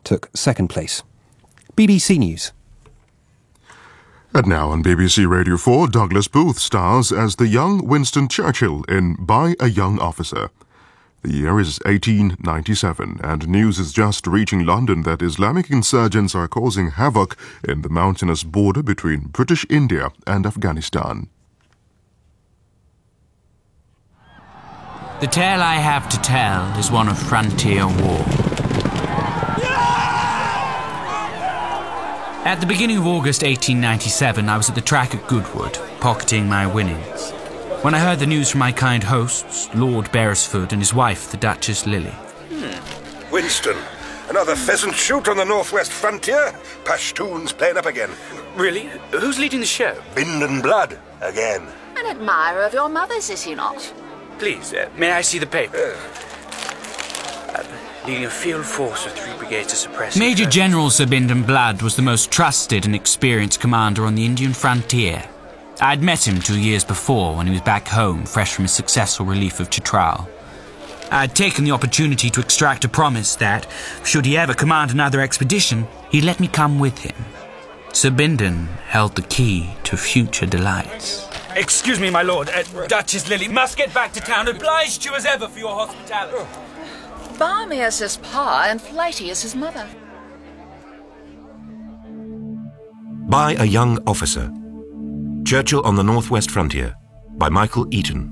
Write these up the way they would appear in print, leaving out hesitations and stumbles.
took second place. BBC News. And now on BBC Radio 4, Douglas Booth stars as the young Winston Churchill in By a Young Officer. The year is 1897, and news is just reaching London that Islamic insurgents are causing havoc in the mountainous border between British India and Afghanistan. The tale I have to tell is one of frontier war. At the beginning of August 1897, I was at the track at Goodwood, pocketing my winnings, when I heard the news from my kind hosts, Lord Beresford and his wife, the Duchess Lily. Winston, another pheasant shoot on the northwest frontier? Pashtuns playing up again. Really? Who's leading the show? Bindon Blood, again. An admirer of your mother's, is he not? Please, may I see the paper? Leading a field force of 3 brigades to suppress... Major General Sir Bindon Blood was the most trusted and experienced commander on the Indian frontier. I'd met him 2 years before when he was back home, fresh from his successful relief of Chitral. I'd taken the opportunity to extract a promise that, should he ever command another expedition, he'd let me come with him. Sir Bindon held the key to future delights. Excuse me, my lord. Duchess Lily must get back to town. Obliged you as ever for your hospitality. Balmy as his pa and flighty as his mother. By a Young Officer. Churchill on the Northwest Frontier, by Michael Eaton.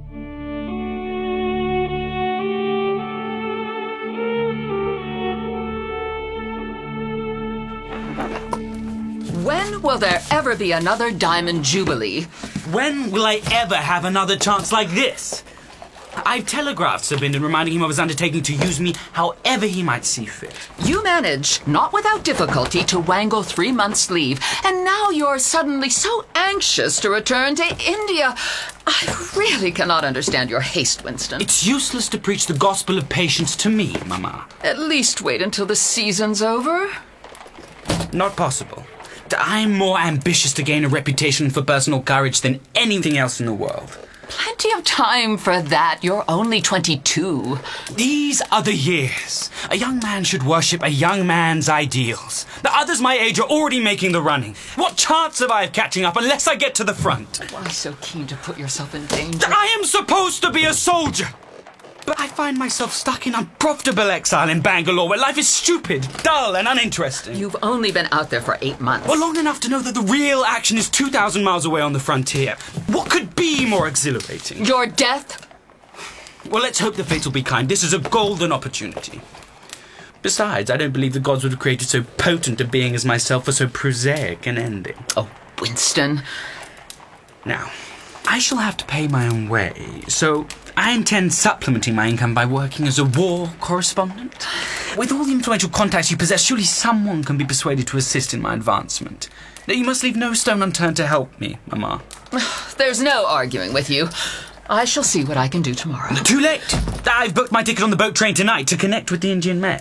When will there ever be another Diamond Jubilee? When will I ever have another chance like this? I've telegraphed Sir Bindon reminding him of his undertaking to use me however he might see fit. You manage, not without difficulty, to wangle 3 months' leave, and now you're suddenly so anxious to return to India. I really cannot understand your haste, Winston. It's useless to preach the gospel of patience to me, Mama. At least wait until the season's over. Not possible. I'm more ambitious to gain a reputation for personal courage than anything else in the world. Plenty of time for that. You're only 22. These are the years. A young man should worship a young man's ideals. The others my age are already making the running. What chance have I of catching up unless I get to the front? Why so keen to put yourself in danger? I am supposed to be a soldier! But I find myself stuck in unprofitable exile in Bangalore, where life is stupid, dull, and uninteresting. You've only been out there for 8 months. Well, long enough to know that the real action is 2,000 miles away on the frontier. What could be more exhilarating? Your death? Well, let's hope the fates will be kind. This is a golden opportunity. Besides, I don't believe the gods would have created so potent a being as myself for so prosaic an ending. Oh, Winston. Now, I shall have to pay my own way, so I intend supplementing my income by working as a war correspondent. With all the influential contacts you possess, surely someone can be persuaded to assist in my advancement. You must leave no stone unturned to help me, Mama. There's no arguing with you. I shall see what I can do tomorrow. Too late! I've booked my ticket on the boat train tonight to connect with the Indian mail.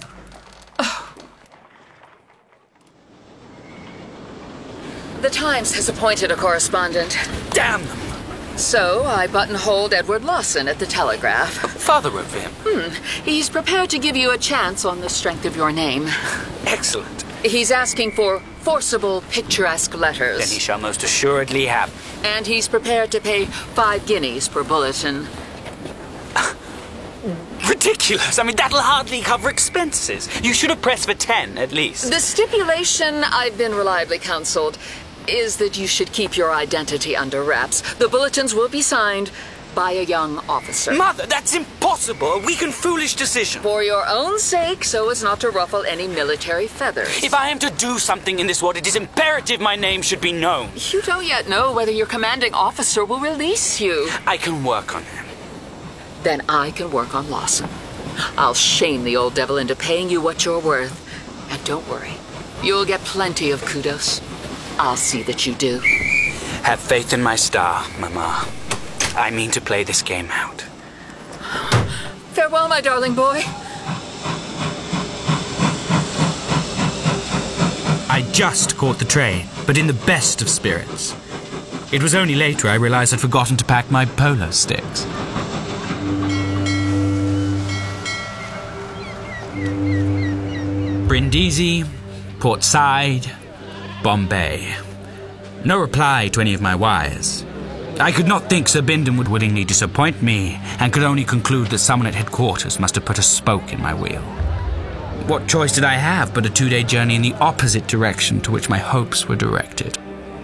The Times has appointed a correspondent. Damn them! So I buttonholed Edward Lawson at the Telegraph. Father wrote for him. He's prepared to give you a chance on the strength of your name. Excellent. He's asking for forcible, picturesque letters. Then he shall most assuredly have. And he's prepared to pay 5 guineas per bulletin. Ridiculous. I mean, that'll hardly cover expenses. You should have pressed for 10, at least. The stipulation, I've been reliably counseled, is that you should keep your identity under wraps. The bulletins will be signed by a young officer. Mother, that's impossible. A weak and foolish decision. For your own sake, so as not to ruffle any military feathers. If I am to do something in this world, it is imperative my name should be known. You don't yet know whether your commanding officer will release you. I can work on him. Then I can work on Lawson. I'll shame the old devil into paying you what you're worth. And don't worry, you'll get plenty of kudos. I'll see that you do. Have faith in my star, Mama. I mean to play this game out. Farewell, my darling boy. I just caught the train, but in the best of spirits. It was only later I realized I'd forgotten to pack my polo sticks. Brindisi, Port Said, Bombay. No reply to any of my wires. I could not think Sir Bindon would willingly disappoint me, and could only conclude that someone at headquarters must have put a spoke in my wheel. What choice did I have but a 2-day journey in the opposite direction to which my hopes were directed?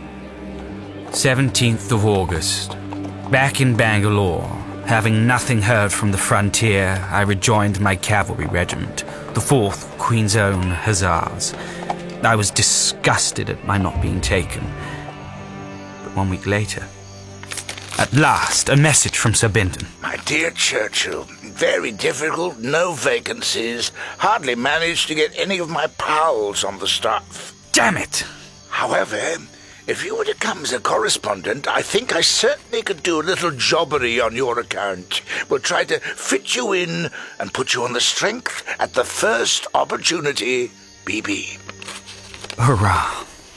17th of August. Back in Bangalore, having nothing heard from the frontier, I rejoined my cavalry regiment, the 4th Queen's Own Hussars. I was disgusted at my not being taken. But 1 week later, at last, a message from Sir Bindon. My dear Churchill, very difficult, no vacancies. Hardly managed to get any of my pals on the staff. Damn it! However, if you were to come as a correspondent, I think I certainly could do a little jobbery on your account. We'll try to fit you in and put you on the strength at the first opportunity, BB. Hurrah.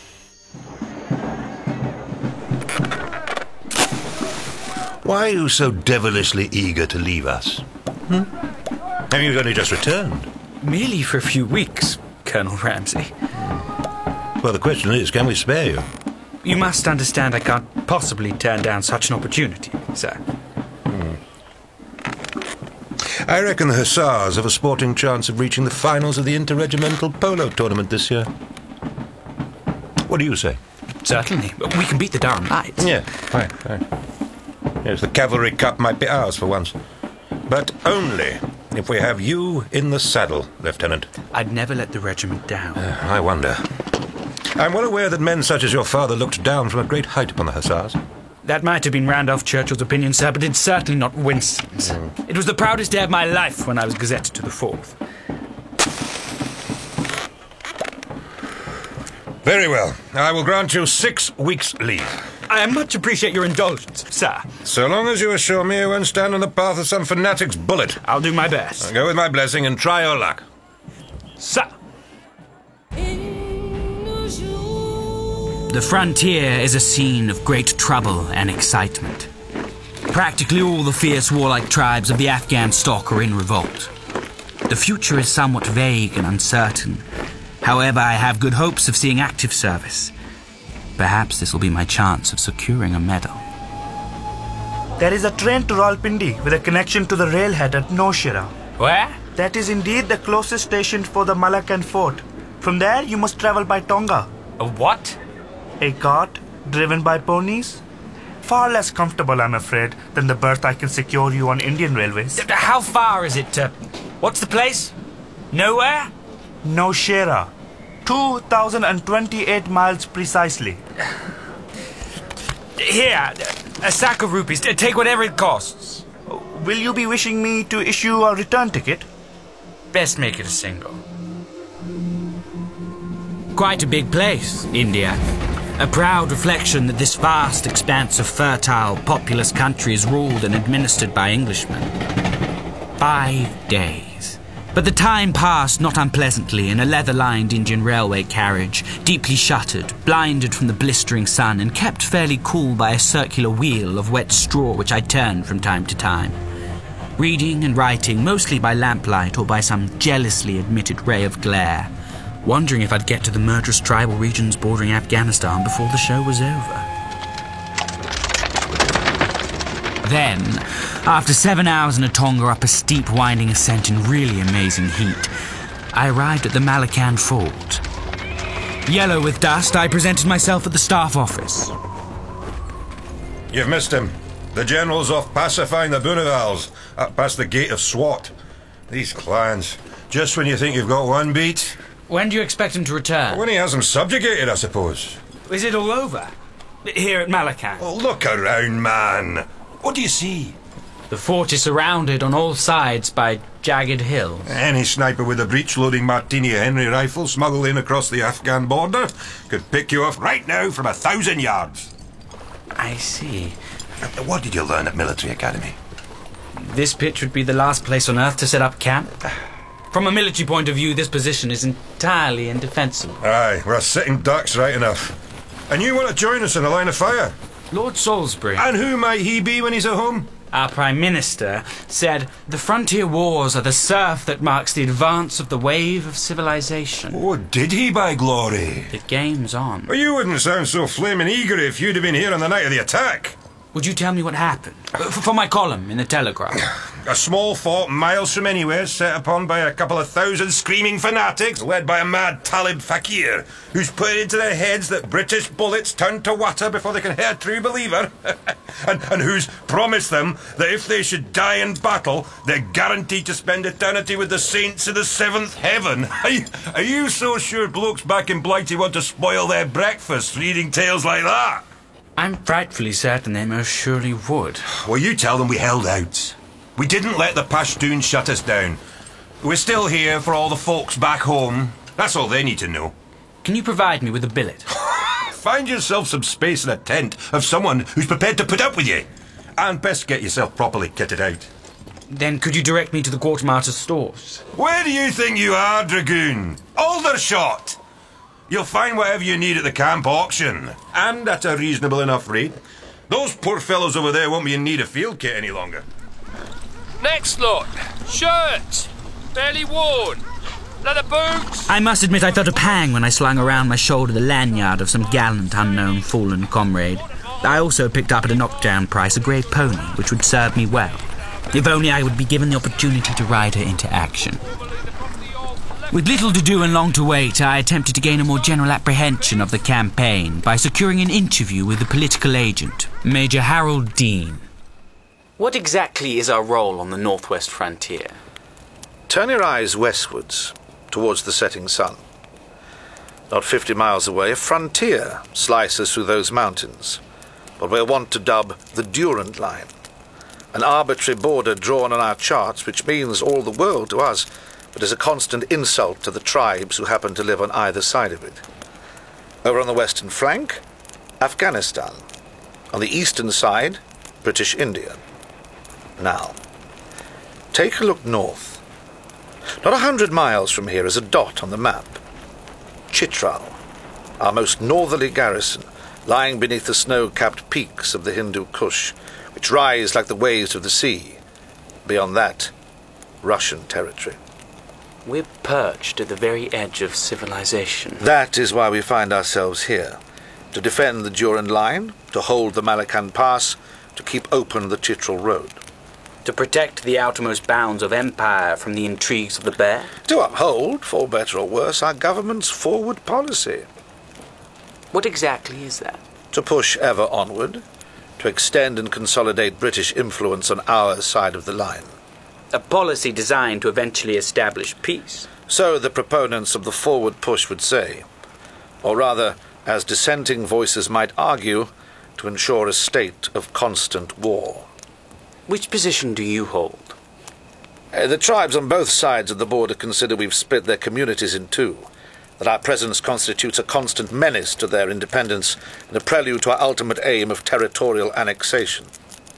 Why are you so devilishly eager to leave us? And you've only just returned. Merely for a few weeks, Colonel Ramsay. Well, the question is, can we spare you? You must understand I can't possibly turn down such an opportunity, sir. I reckon the Hussars have a sporting chance of reaching the finals of the interregimental polo tournament this year. What do you say? Certainly. We can beat the Durham Knights. Yeah, fine. Yes, the Cavalry Cup might be ours for once. But only if we have you in the saddle, Lieutenant. I'd never let the regiment down. I wonder. I'm well aware that men such as your father looked down from a great height upon the Hussars. That might have been Randolph Churchill's opinion, sir, but it's certainly not Winston's. It was the proudest day of my life when I was gazetted to the 4th. Very well. I will grant you 6 weeks' leave. I much appreciate your indulgence, sir. So long as you assure me you won't stand in the path of some fanatic's bullet. I'll do my best. I'll go with my blessing and try your luck. Sir. The frontier is a scene of great trouble and excitement. Practically all the fierce warlike tribes of the Afghan stock are in revolt. The future is somewhat vague and uncertain. However, I have good hopes of seeing active service. Perhaps this will be my chance of securing a medal. There is a train to Rawalpindi with a connection to the railhead at Nowshera. Where? That is indeed the closest station for the Malakand fort. From there, you must travel by Tonga. A what? A cart driven by ponies. Far less comfortable, I'm afraid, than the berth I can secure you on Indian railways. How far is it to... What's the place? Nowhere? Nowshera. 2,028 miles precisely. Here, a sack of rupees. Take whatever it costs. Will you be wishing me to issue a return ticket? Best make it a single. Quite a big place, India. A proud reflection that this vast expanse of fertile, populous country is ruled and administered by Englishmen. 5 days. But the time passed not unpleasantly in a leather-lined Indian railway carriage, deeply shuttered, blinded from the blistering sun, and kept fairly cool by a circular wheel of wet straw which I turned from time to time. Reading and writing, mostly by lamplight or by some jealously admitted ray of glare, wondering if I'd get to the murderous tribal regions bordering Afghanistan before the show was over. Then, after 7 hours in a Tonga up a steep winding ascent in really amazing heat, I arrived at the Malakand fort. Yellow with dust, I presented myself at the staff office. You've missed him. The General's off pacifying the Boonavals up past the gate of Swat. These clans, just when you think you've got one beat. When do you expect him to return? When he has them subjugated, I suppose. Is it all over? Here at Malakand? Oh, look around, man. What do you see? The fort is surrounded on all sides by jagged hills. Any sniper with a breech-loading Martini Henry rifle smuggled in across the Afghan border could pick you off right now from 1,000 yards. I see. What did you learn at military academy? This pitch would be the last place on Earth to set up camp. From a military point of view, this position is entirely indefensible. Aye, we're sitting ducks right enough. And you want to join us in the line of fire? Lord Salisbury. And who might he be when he's at home? Our Prime Minister said the frontier wars are the surf that marks the advance of the wave of civilization. Oh, did he, by glory? The game's on. Well, you wouldn't sound so flaming eager if you'd have been here on the night of the attack. Would you tell me what happened? For my column in the Telegraph. A small fort miles from anywhere, set upon by a couple of thousand screaming fanatics, led by a mad Talib Fakir, who's put it into their heads that British bullets turn to water before they can hit a true believer, and who's promised them that if they should die in battle, they're guaranteed to spend eternity with the saints in the seventh heaven. Are you so sure blokes back in Blighty want to spoil their breakfast reading tales like that? I'm frightfully certain they most surely would. Well, you tell them we held out. We didn't let the Pashtuns shut us down. We're still here for all the folks back home. That's all they need to know. Can you provide me with a billet? Find yourself some space in a tent of someone who's prepared to put up with you. And best get yourself properly kitted out. Then could you direct me to the quartermaster's stores? Where do you think you are, Dragoon? Aldershot! You'll find whatever you need at the camp auction, and at a reasonable enough rate. Those poor fellows over there won't be in need of field kit any longer. Next lot. Shirts. Barely worn. Leather boots. I must admit I felt a pang when I slung around my shoulder the lanyard of some gallant unknown fallen comrade. I also picked up at a knockdown price a grey pony, which would serve me well. If only I would be given the opportunity to ride her into action. With little to do and long to wait, I attempted to gain a more general apprehension of the campaign by securing an interview with the political agent, Major Harold Dean. What exactly is our role on the northwest frontier? Turn your eyes westwards, towards the setting sun. Not 50 miles away, a frontier slices through those mountains, what we're wont to dub the Durand Line. An arbitrary border drawn on our charts, which means all the world to us, but is a constant insult to the tribes who happen to live on either side of it. Over on the western flank, Afghanistan. On the eastern side, British India. Now, take a look north. Not 100 miles from here is a dot on the map. Chitral, our most northerly garrison, lying beneath the snow-capped peaks of the Hindu Kush, which rise like the waves of the sea. Beyond that, Russian territory. We're perched at the very edge of civilization. That is why we find ourselves here. To defend the Durand Line, to hold the Malacan Pass, to keep open the Chitral Road. To protect the outermost bounds of empire from the intrigues of the bear? To uphold, for better or worse, our government's forward policy. What exactly is that? To push ever onward, to extend and consolidate British influence on our side of the line. A policy designed to eventually establish peace. So the proponents of the forward push would say. Or rather, as dissenting voices might argue, to ensure a state of constant war. Which position do you hold? The tribes on both sides of the border consider we've split their communities in two, that our presence constitutes a constant menace to their independence and a prelude to our ultimate aim of territorial annexation.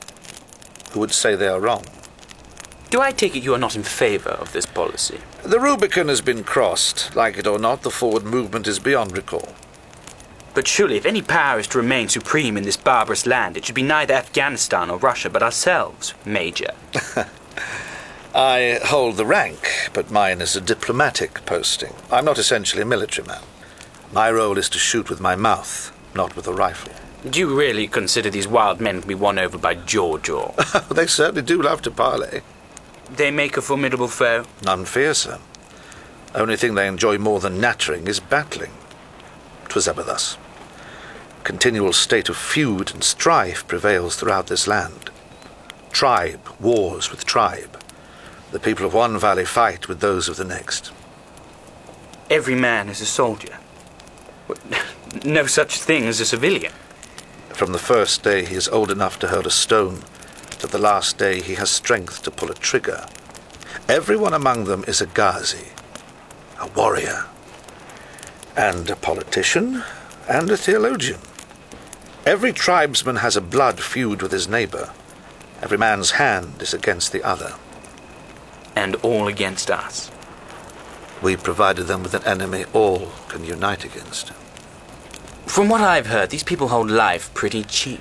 Who would say they are wrong? Do I take it you are not in favour of this policy? The Rubicon has been crossed. Like it or not, the forward movement is beyond recall. But surely, if any power is to remain supreme in this barbarous land, it should be neither Afghanistan or Russia, but ourselves, Major. I hold the rank, but mine is a diplomatic posting. I'm not essentially a military man. My role is to shoot with my mouth, not with a rifle. Do you really consider these wild men can be won over by jaw? They certainly do love to parley. They make a formidable foe? None fiercer. Only thing they enjoy more than nattering is battling. 'Twas ever thus. Continual state of feud and strife prevails throughout this land. Tribe wars with tribe. The people of one valley fight with those of the next. Every man is a soldier. No such thing as a civilian. From the first day he is old enough to hurl a stone, to the last day he has strength to pull a trigger. Everyone among them is a Ghazi, a warrior, and a politician, and a theologian. Every tribesman has a blood feud with his neighbour. Every man's hand is against the other. And all against us. We provided them with an enemy all can unite against. From what I've heard, these people hold life pretty cheap.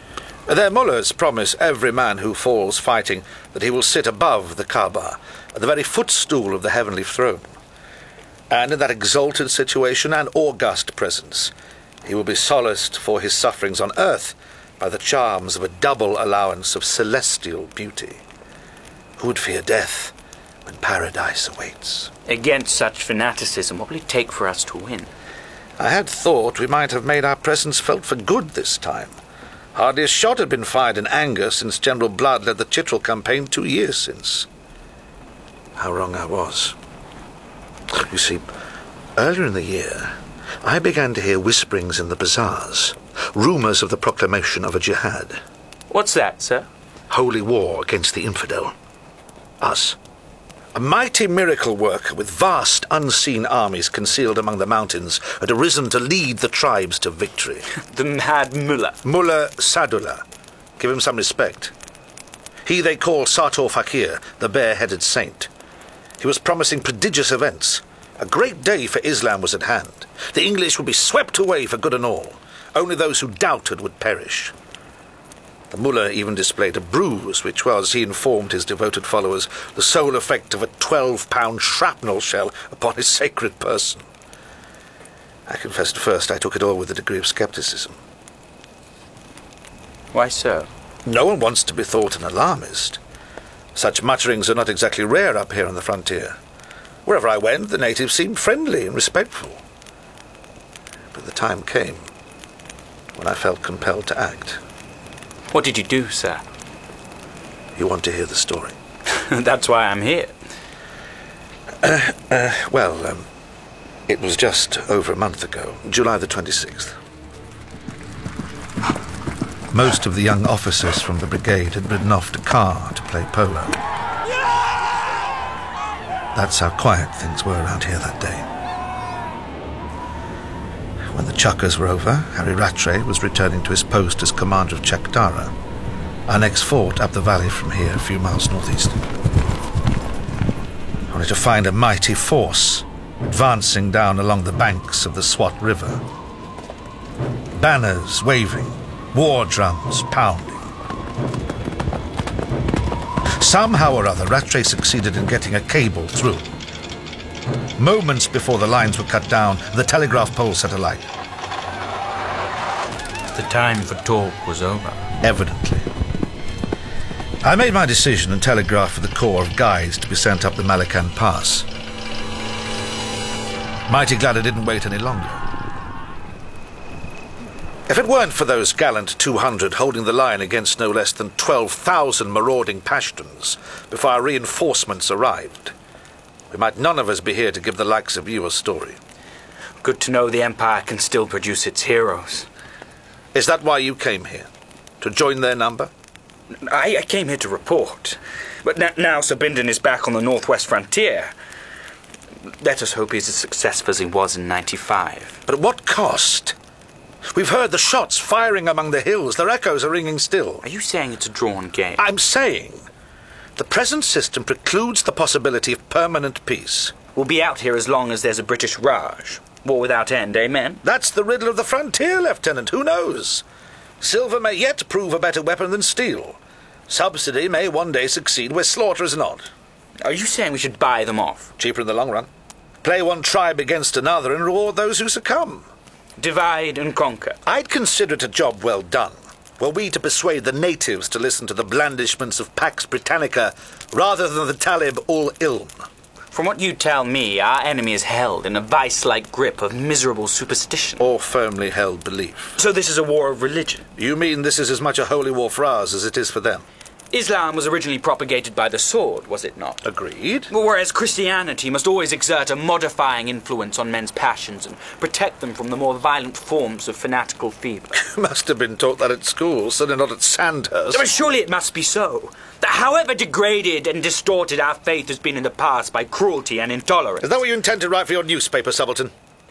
Their mullahs promise every man who falls fighting that he will sit above the Kaaba, at the very footstool of the heavenly throne. And in that exalted situation and august presence, he will be solaced for his sufferings on earth by the charms of a double allowance of celestial beauty. Who would fear death when paradise awaits? Against such fanaticism, what will it take for us to win? I had thought we might have made our presence felt for good this time. Hardly a shot had been fired in anger since General Blood led the Chitral campaign 2 years since. How wrong I was. You see, earlier in the year, I began to hear whisperings in the bazaars, rumours of the proclamation of a jihad. What's that, sir? Holy war against the infidel. Us. A mighty miracle worker with vast unseen armies concealed among the mountains had arisen to lead the tribes to victory. The mad mullah. Mullah Sadullah. Give him some respect. He they call Sator Fakir, the bare-headed saint. He was promising prodigious events. A great day for Islam was at hand. The English would be swept away for good and all. Only those who doubted would perish. The mullah even displayed a bruise, which was, he informed his devoted followers, the sole effect of a 12-pound shrapnel shell upon his sacred person. I confess at first I took it all with a degree of scepticism. Why so? No one wants to be thought an alarmist. Such mutterings are not exactly rare up here on the frontier. Wherever I went, the natives seemed friendly and respectful. But the time came when I felt compelled to act. What did you do, sir? You want to hear the story? That's why I'm here. It was just over a month ago, July the 26th. Most of the young officers from the brigade had ridden off to Car to play polo. That's how quiet things were around here that day. When the chukkers were over, Harry Rattray was returning to his post as commander of Chakdara, our next fort up the valley from here, a few miles northeast. Only to find a mighty force advancing down along the banks of the Swat River. Banners waving, war drums pounding. Somehow or other, Rattray succeeded in getting a cable through. Moments before the lines were cut down, the telegraph pole set alight. The time for talk was over. Evidently. I made my decision and telegraphed for the corps of guides to be sent up the Malacan Pass. Mighty glad I didn't wait any longer. If it weren't for those gallant 200 holding the line against no less than 12,000 marauding Pashtuns before our reinforcements arrived, we might none of us be here to give the likes of you a story. Good to know the Empire can still produce its heroes. Is that why you came here? To join their number? I came here to report. But now Sir Bindon is back on the northwest frontier. Let us hope he's as successful as he was in 95. But at what cost? We've heard the shots firing among the hills. Their echoes are ringing still. Are you saying it's a drawn game? I'm saying the present system precludes the possibility of permanent peace. We'll be out here as long as there's a British Raj. War without end, amen? That's the riddle of the frontier, Lieutenant. Who knows? Silver may yet prove a better weapon than steel. Subsidy may one day succeed where slaughter is not. Are you saying we should buy them off? Cheaper in the long run. Play one tribe against another and reward those who succumb. Divide and conquer. I'd consider it a job well done, were we to persuade the natives to listen to the blandishments of Pax Britannica rather than the Talib-ul-Ilm. From what you tell me, our enemy is held in a vice-like grip of miserable superstition. Or firmly held belief. So this is a war of religion? You mean this is as much a holy war for us as it is for them? Islam was originally propagated by the sword, was it not? Agreed. Whereas Christianity must always exert a modifying influence on men's passions and protect them from the more violent forms of fanatical fever. You must have been taught that at school, certainly not at Sandhurst. But surely it must be so. That however degraded and distorted our faith has been in the past by cruelty and intolerance. Is that what you intend to write for your newspaper, subaltern?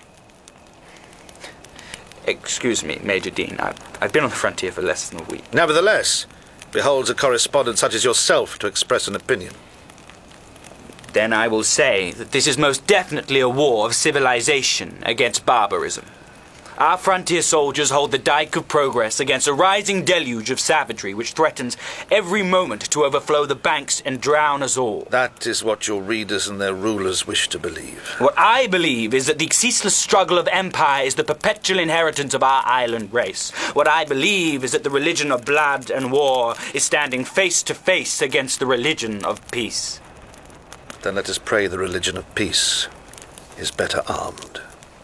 Excuse me, Major Dean. I've been on the frontier for less than a week. Nevertheless, beholds a correspondent such as yourself to express an opinion. Then I will say that this is most definitely a war of civilization against barbarism. Our frontier soldiers hold the dike of progress against a rising deluge of savagery which threatens every moment to overflow the banks and drown us all. That is what your readers and their rulers wish to believe. What I believe is that the ceaseless struggle of empire is the perpetual inheritance of our island race. What I believe is that the religion of blood and war is standing face to face against the religion of peace. Then let us pray the religion of peace is better armed.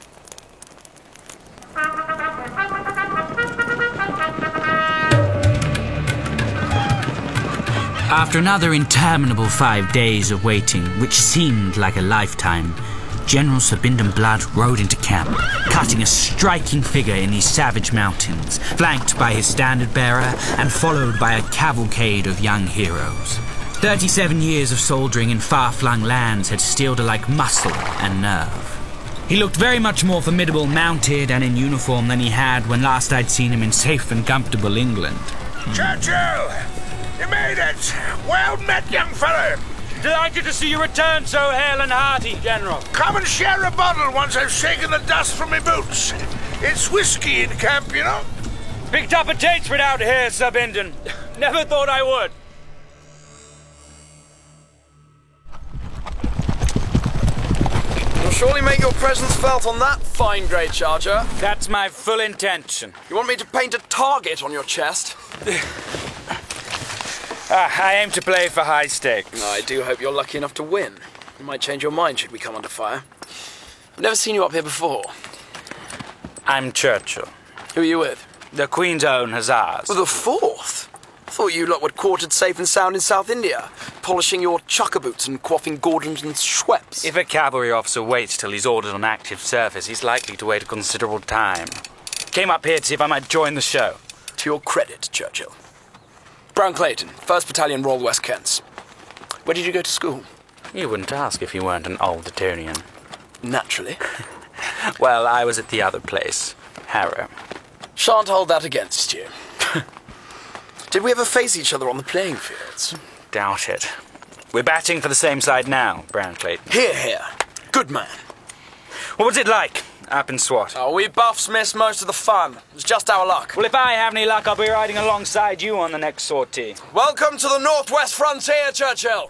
After another interminable 5 days of waiting, which seemed like a lifetime, General Sir Bindon Blood rode into camp, cutting a striking figure in these savage mountains, flanked by his standard-bearer and followed by a cavalcade of young heroes. 37 years of soldiering in far-flung lands had steeled alike muscle and nerve. He looked very much more formidable mounted and in uniform than he had when last I'd seen him in safe and comfortable England. Churchill! You made it! Well met, young fellow! Delighted to see you return so hale and hearty, General. Come and share a bottle once I've shaken the dust from my boots. It's whiskey in camp, you know. Picked up a taste for it out here, Sir Bindon. Never thought I would. You'll surely make your presence felt on that fine grey charger. That's my full intention. You want me to paint a target on your chest? I aim to play for high stakes. I do hope you're lucky enough to win. You might change your mind should we come under fire. I've never seen you up here before. I'm Churchill. Who are you with? The Queen's Own Hussars. Well, the 4th? I thought you lot were quartered safe and sound in South India, polishing your chucker boots and quaffing Gordons and Schweppes. If a cavalry officer waits till he's ordered on active service, he's likely to wait a considerable time. Came up here to see if I might join the show. To your credit, Churchill. Brown Clayton, 1st Battalion Royal West Kents. Where did you go to school? You wouldn't ask if you weren't an old Etonian. Naturally. Well, I was at the other place, Harrow. Shan't hold that against you. Did we ever face each other on the playing fields? Doubt it. We're batting for the same side now, Brown Clayton. Hear, hear. Good man. What was it like up in Swat? Oh, we buffs missed most of the fun. It was just our luck. Well, if I have any luck, I'll be riding alongside you on the next sortie. Welcome to the Northwest Frontier, Churchill.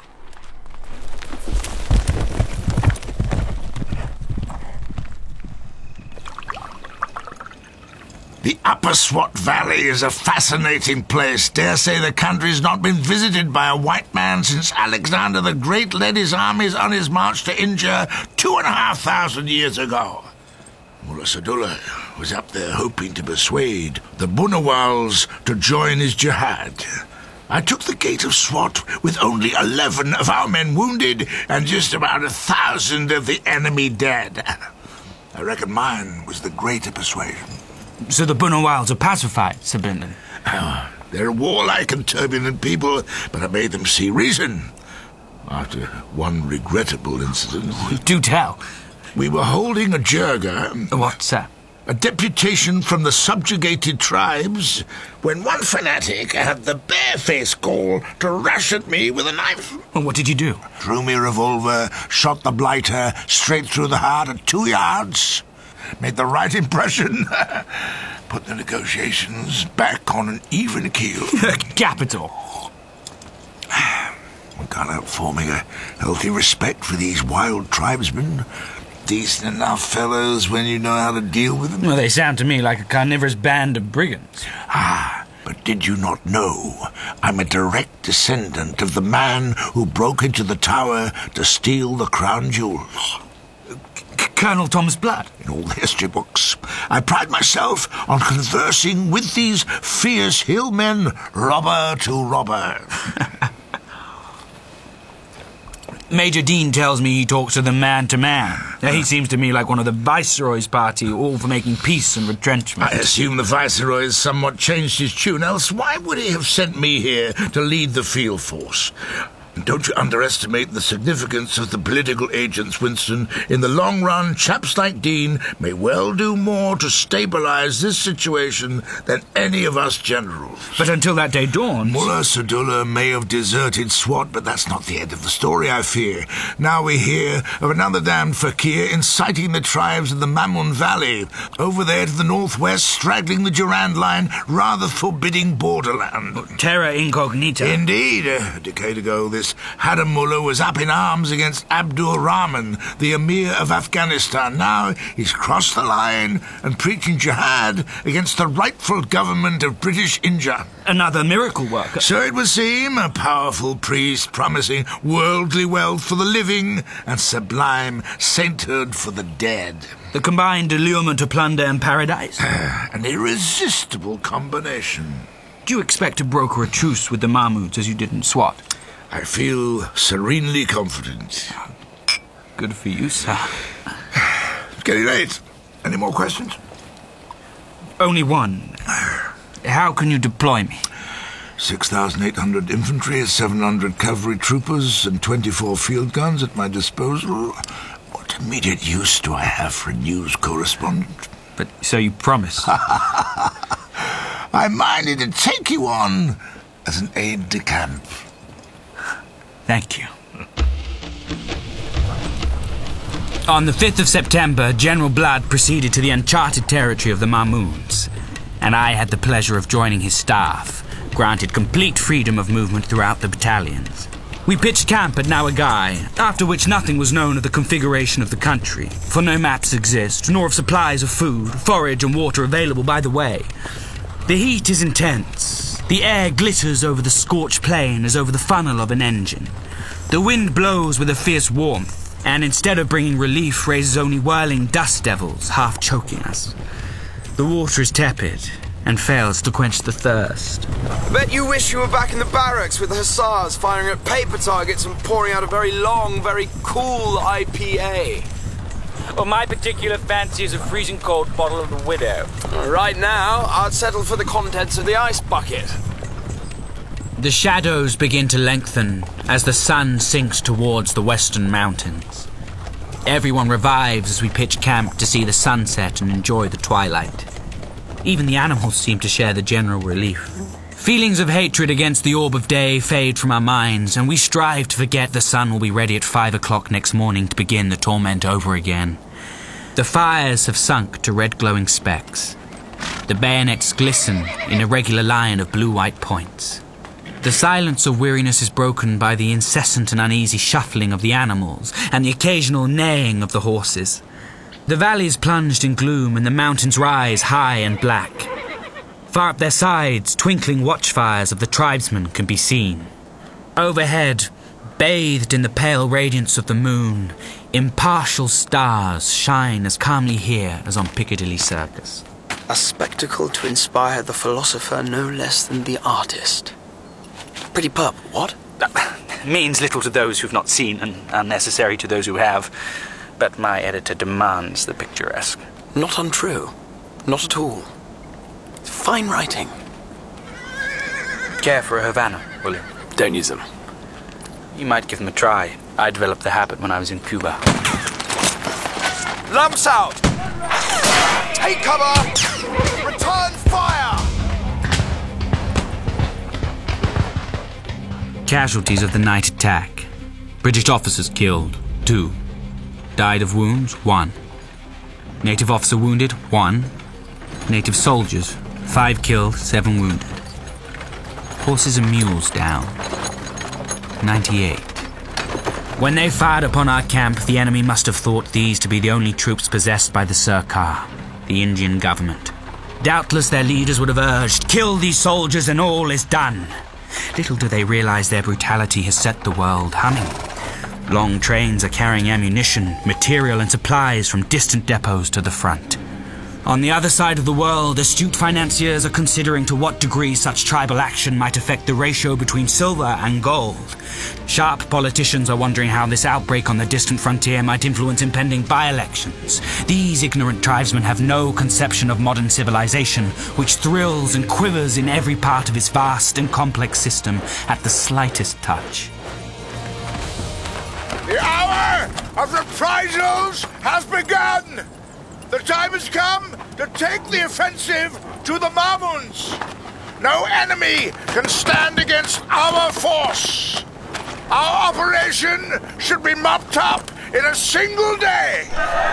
The Upper Swat Valley is a fascinating place. Dare say the country's not been visited by a white man since Alexander the Great led his armies on his march to India 2,500 years ago. Mullah Sadullah was up there hoping to persuade the Bunawals to join his jihad. I took the gate of Swat with only 11 of our men wounded and just about 1,000 of the enemy dead. I reckon mine was the greater persuasion. So the Bunawals are pacified, Sir Bindon? They're warlike and turbulent people, but I made them see reason. After one regrettable incident... Do tell. We were holding a jirga... What's that? A deputation from the subjugated tribes, when one fanatic had the barefaced gall to rush at me with a knife. Well, what did you do? Drew me a revolver, shot the blighter straight through the heart at 2 yards... Made the right impression. Put the negotiations back on an even keel. Capital. We can't help forming a healthy respect for these wild tribesmen. Decent enough fellows when you know how to deal with them. Well, they sound to me like a carnivorous band of brigands. But did you not know I'm a direct descendant of the man who broke into the tower to steal the crown jewels? Colonel Thomas Blood. In all the history books, I pride myself on conversing with these fierce hillmen, robber to robber. Major Dean tells me he talks to them man to man. He seems to me like one of the Viceroy's party, all for making peace and retrenchment. I assume the Viceroy has somewhat changed his tune, else why would he have sent me here to lead the field force? Don't you underestimate the significance of the political agents, Winston. In the long run, chaps like Dean may well do more to stabilize this situation than any of us generals. But until that day dawns... Mullah Sadullah may have deserted SWAT, but that's not the end of the story, I fear. Now we hear of another damned fakir inciting the tribes of the Mamun Valley, over there to the northwest, straggling the Durand line, rather forbidding borderland. Terra incognita. Indeed. A decade ago, this Haram Mullah was up in arms against Abdur Rahman, the Emir of Afghanistan. Now he's crossed the line and preaching jihad against the rightful government of British India. Another miracle worker. So it would seem, a powerful priest promising worldly wealth for the living and sublime sainthood for the dead. The combined allurement of plunder and paradise. An irresistible combination. Do you expect to broker a truce with the Mahmouds as you did in SWAT? I feel serenely confident. Good for you, sir. It's getting late. Any more questions? Only one. How can you deploy me? 6,800 infantry, 700 cavalry troopers, and 24 field guns at my disposal. What immediate use do I have for a news correspondent? But so you promise? I'm minded to take you on as an aide-de-camp. Thank you. On the 5th of September, General Blood proceeded to the uncharted territory of the Mahmouds, and I had the pleasure of joining his staff, granted complete freedom of movement throughout the battalions. We pitched camp at Nawagai, after which nothing was known of the configuration of the country, for no maps exist, nor of supplies of food, forage and water available by the way. The heat is intense. The air glitters over the scorched plain as over the funnel of an engine. The wind blows with a fierce warmth, and instead of bringing relief, raises only whirling dust devils, half choking us. The water is tepid, and fails to quench the thirst. I bet you wish you were back in the barracks with the hussars firing at paper targets and pouring out a very long, very cool IPA. Well, my particular fancy is a freezing cold bottle of the Widow. Right now, I'd settle for the contents of the ice bucket. The shadows begin to lengthen as the sun sinks towards the western mountains. Everyone revives as we pitch camp to see the sunset and enjoy the twilight. Even the animals seem to share the general relief. Feelings of hatred against the orb of day fade from our minds, and we strive to forget the sun will be ready at 5 o'clock next morning to begin the torment over again. The fires have sunk to red glowing specks. The bayonets glisten in a regular line of blue-white points. The silence of weariness is broken by the incessant and uneasy shuffling of the animals and the occasional neighing of the horses. The valley is plunged in gloom and the mountains rise high and black. Far up their sides, twinkling watchfires of the tribesmen can be seen. Overhead, bathed in the pale radiance of the moon, impartial stars shine as calmly here as on Piccadilly Circus. A spectacle to inspire the philosopher no less than the artist. Pretty purple, what? Means little to those who've not seen and unnecessary to those who have, but my editor demands the picturesque. Not untrue. Not at all. Fine writing. Care for a Havana, will you? Don't use them. You might give them a try. I developed the habit when I was in Cuba. Lamps out! Take cover! Return fire! Casualties of the night attack. British officers killed, 2. Died of wounds, 1. Native officer wounded, 1. Native soldiers, 5 killed, 7 wounded. Horses and mules down, 98. When they fired upon our camp, the enemy must have thought these to be the only troops possessed by the Sirkar, the Indian government. Doubtless their leaders would have urged, kill these soldiers and all is done. Little do they realize their brutality has set the world humming. Long trains are carrying ammunition, material and supplies from distant depots to the front. On the other side of the world, astute financiers are considering to what degree such tribal action might affect the ratio between silver and gold. Sharp politicians are wondering how this outbreak on the distant frontier might influence impending by-elections. These ignorant tribesmen have no conception of modern civilization, which thrills and quivers in every part of its vast and complex system at the slightest touch. The hour of reprisals has begun! The time has come to take the offensive to the Mamoons! No enemy can stand against our force! Our operation should be mopped up in a single day!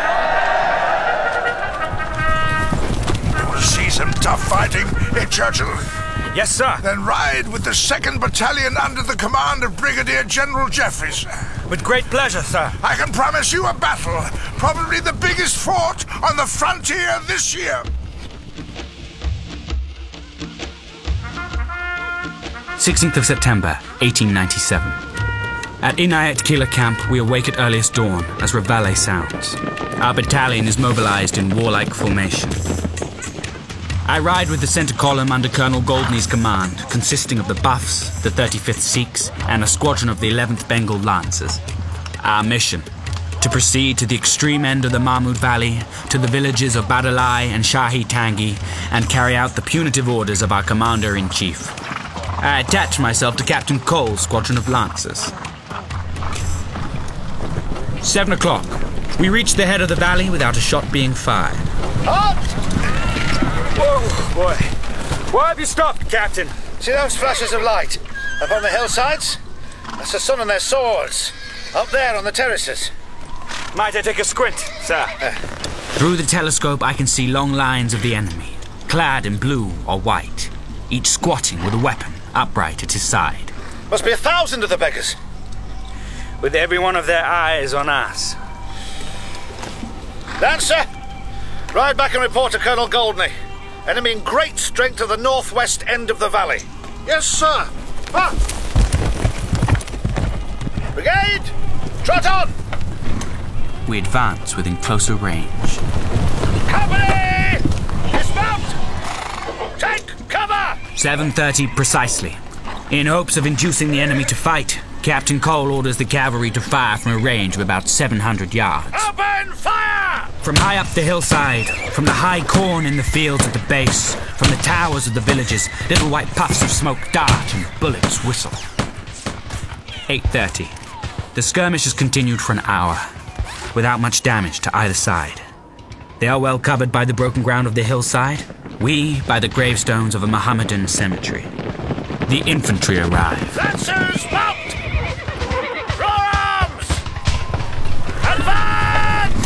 You want to see some tough fighting, Churchill? Yes, sir. Then ride with the 2nd Battalion under the command of Brigadier General Jeffries. With great pleasure, sir. I can promise you a battle, probably the biggest fought on the frontier this year. 16th of September, 1897. At Inayat Kila Camp, we awake at earliest dawn as reveille sounds. Our battalion is mobilized in warlike formation. I ride with the center column under Colonel Goldney's command, consisting of the Buffs, the 35th Sikhs, and a squadron of the 11th Bengal Lancers. Our mission: to proceed to the extreme end of the Mahmud Valley, to the villages of Badalai and Shahi Tangi, and carry out the punitive orders of our Commander-in-Chief. I attach myself to Captain Cole's squadron of Lancers. 7 o'clock. We reach the head of the valley without a shot being fired. Halt! Whoa, boy. Why have you stopped, Captain? See those flashes of light up on the hillsides? That's the sun and their swords. Up there on the terraces. Might I take a squint, sir? Through the telescope, I can see long lines of the enemy, clad in blue or white, each squatting with a weapon upright at his side. Must be 1,000 of the beggars. With every one of their eyes on us. Lancer, ride back and report to Colonel Goldney. Enemy in great strength at the northwest end of the valley. Yes, sir. Ah! Brigade, trot on! We advance within closer range. Company! Dismount! Take cover! 7:30 precisely. In hopes of inducing the enemy to fight, Captain Cole orders the cavalry to fire from a range of about 700 yards. Open fire! From high up the hillside, from the high corn in the fields at the base, from the towers of the villages, little white puffs of smoke dart and bullets whistle. 8:30. The skirmish has continued for an hour, without much damage to either side. They are well covered by the broken ground of the hillside, we by the gravestones of a Mohammedan cemetery. The infantry arrive. Lancers, mount! Draw arms! Advance!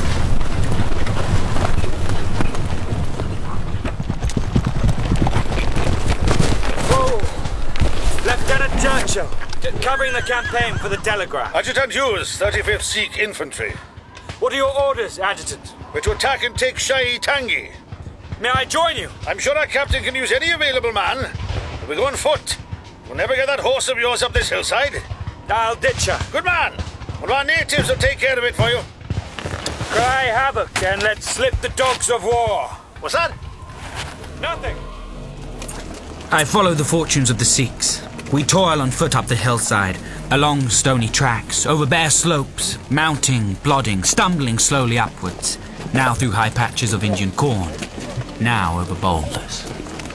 Whoa! Lieutenant Churchill, covering the campaign for the Telegraph. Adjutant Hughes, 35th Sikh Infantry. What are your orders, Adjutant? We're to attack and take Shahi Tangi. May I join you? I'm sure our captain can use any available man. But we go on foot. We'll never get that horse of yours up this hillside. I'll ditch her. Good man. One of our natives will take care of it for you. Cry havoc and let slip the dogs of war. What's that? Nothing. I follow the fortunes of the Sikhs. We toil on foot up the hillside, along stony tracks, over bare slopes, mounting, plodding, stumbling slowly upwards, now through high patches of Indian corn, now over boulders.